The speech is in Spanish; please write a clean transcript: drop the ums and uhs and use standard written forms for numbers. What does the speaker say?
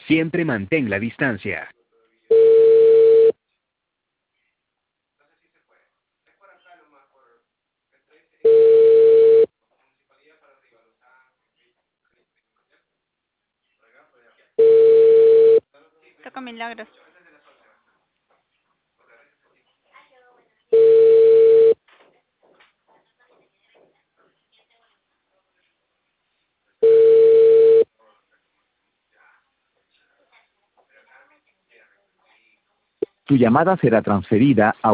Siempre mantén la distancia. Toca Milagros. Tu llamada será transferida a